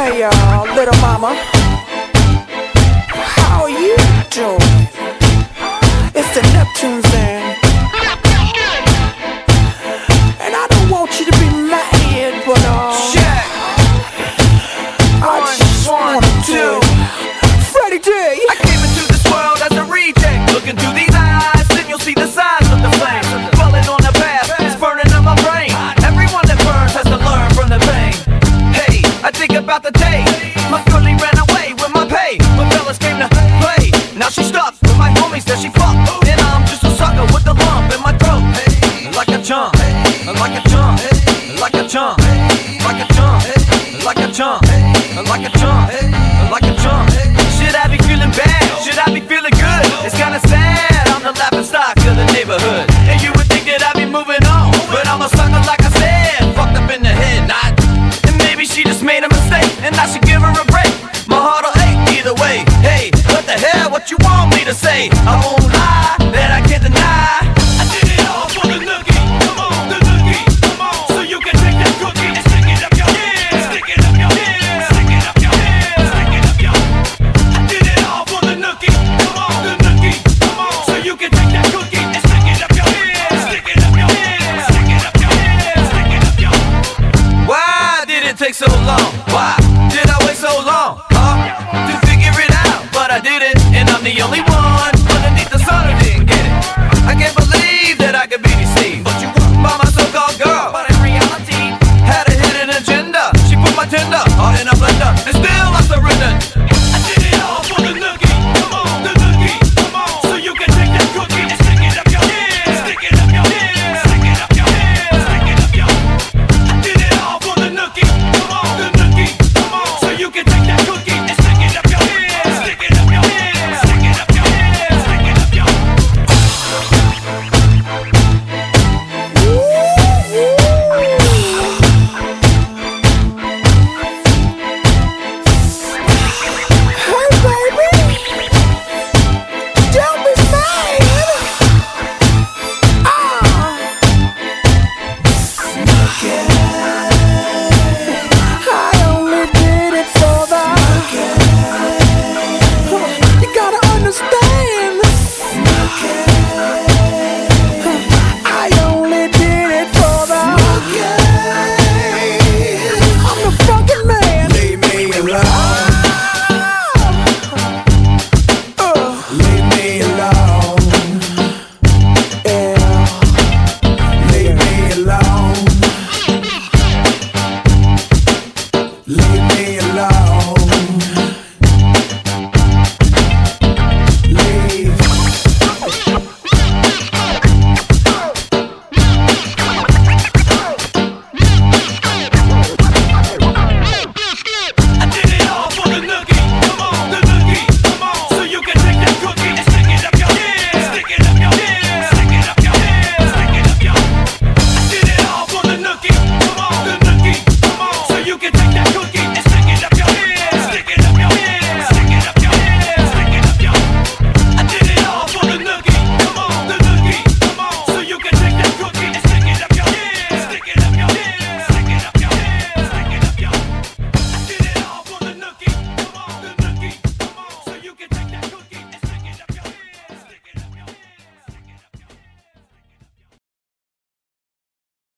Hey, little mama, how are you doing? It's the Neptunes and I don't want you to be mad, but check. I just want to. Freddie D. I came into this world as a reject. Looking through these eyes, then you'll see the signs of the flame. Falling on the path, it's burning up my brain. Everyone that burns has to learn from the pain. Hey, I think about the day my girlie ran away with my pay. When fellas came to play, now she's stuck with my homies that she fucked. And I'm just a sucker with the lump in my throat. Like a chump, like a chump, like a chump, like a chump, like a chump, like a chump, like a chump. Should I be feeling bad? Should I be feeling good? It's kinda sad, I'm the laughing stock of the neighborhood. And you would think that I'd be moving on, but I'm a sucker like I said, fucked up in the head, not. And maybe she just made a mistake, and I should give her a break. My heart'll ache either way. Hey, what the hell, what you want me to say? I won't lie, that I can't deny. I did it all for the nookie, come on, the nookie, come on. So you can take that cookie and stick it up your ear, stick it up your ear, stick it up your ear, stick it up your ear. I did it all for the nookie, come on, the nookie, come on. So you can take that cookie and stick it up your ear, stick it up your ear, stick it up your ear, stick it up your ear. Why did it take so long? Why did I wait so long? To figure it out, but I did it, and I'm the only one underneath the sun who didn't get it. I can't believe that I could be deceived, but you by my so-called girl. But in reality, had a hidden agenda. She put my tender heart in a blender, and still I surrendered. I did it all for the nookie, come on, the nookie, come on. So you can take that cookie and stick it up your ear, stick it up your ear, stick it up your ear, stick it up your ear. I did it all for the nookie, come on, the nookie, come on. So you can take that cookie and stick it up your ear, stick it up your ear, stick it up your ear, stick it up your ear. Hey, baby, don't be mad. I only did it for the. You gotta understand. I only did it for the. I'm the fucking man. Leave me alone. Leave me alone. Leave me alone. Leave